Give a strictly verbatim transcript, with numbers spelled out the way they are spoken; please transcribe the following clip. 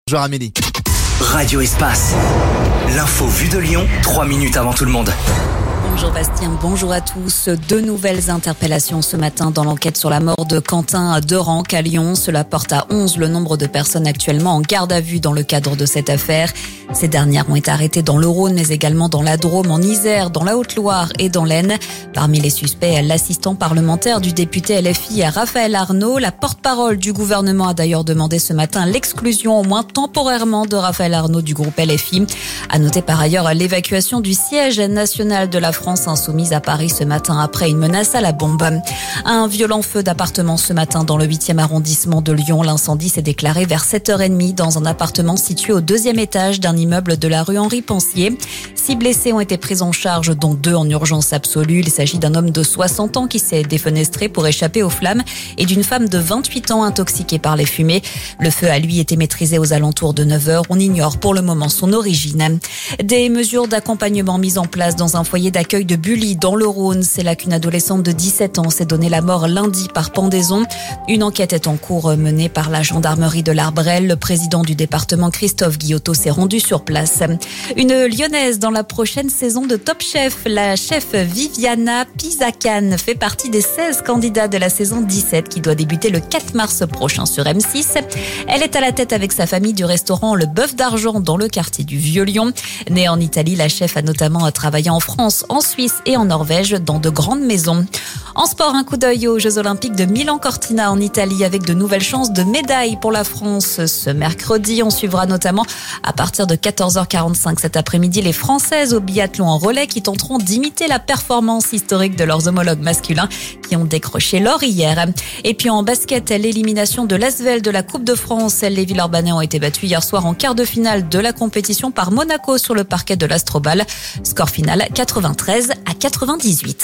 Bonjour Amélie. Radio Espace. L'info vue de Lyon, trois minutes avant tout le monde. Bonjour Bastien, bonjour à tous. Deux nouvelles interpellations ce matin dans l'enquête sur la mort de Quentin Derenc à Lyon. Cela porte à onze le nombre de personnes actuellement en garde à vue dans le cadre de cette affaire. Ces dernières ont été arrêtées dans le Rhône, mais également dans la Drôme, en Isère, dans la Haute-Loire et dans l'Aisne. Parmi les suspects, l'assistant parlementaire du député L F I, Raphaël Arnaud. La porte-parole du gouvernement a d'ailleurs demandé ce matin l'exclusion, au moins temporairement, de Raphaël Arnaud du groupe L F I. À noter par ailleurs l'évacuation du siège national de la France insoumise à Paris ce matin après une menace à la bombe. Un violent feu d'appartement ce matin dans le huitième arrondissement de Lyon. L'incendie s'est déclaré vers sept heures trente dans un appartement situé au deuxième étage d'un immeuble de la rue Henri Pensier. Six blessés ont été pris en charge, dont deux en urgence absolue. Il s'agit d'un homme de soixante ans qui s'est défenestré pour échapper aux flammes et d'une femme de vingt-huit ans intoxiquée par les fumées. Le feu a lui été maîtrisé aux alentours de neuf heures. On ignore pour le moment son origine. Des mesures d'accompagnement mises en place dans un foyer d'accueil de Bully dans le Rhône. C'est là qu'une adolescente de dix-sept ans s'est donné la mort lundi par pendaison. Une enquête est en cours menée par la gendarmerie de l'Arbrel. Le président du département, Christophe Guillotot, s'est rendu sur place. Une Lyonnaise dans la prochaine saison de Top Chef. La chef Viviana Pisacane fait partie des seize candidats de la saison dix-sept qui doit débuter le quatre mars prochain sur M six. Elle est à la tête avec sa famille du restaurant Le Bœuf d'Argent dans le quartier du Vieux-Lyon. Née en Italie, la chef a notamment travaillé en France, en Suisse et en Norvège dans de grandes maisons. En sport, un coup d'œil aux Jeux Olympiques de Milan-Cortina en Italie avec de nouvelles chances de médailles pour la France. Ce mercredi, on suivra notamment à partir de quatorze heures quarante-cinq cet après-midi les Françaises au biathlon en relais qui tenteront d'imiter la performance historique de leurs homologues masculins qui ont décroché l'or hier. Et puis en basket, l'élimination de l'Asvel de la Coupe de France. Les Villeurbanais ont été battus hier soir en quart de finale de la compétition par Monaco sur le parquet de l'Astrobal. Score final quatre-vingt-treize à quatre-vingt-dix-huit.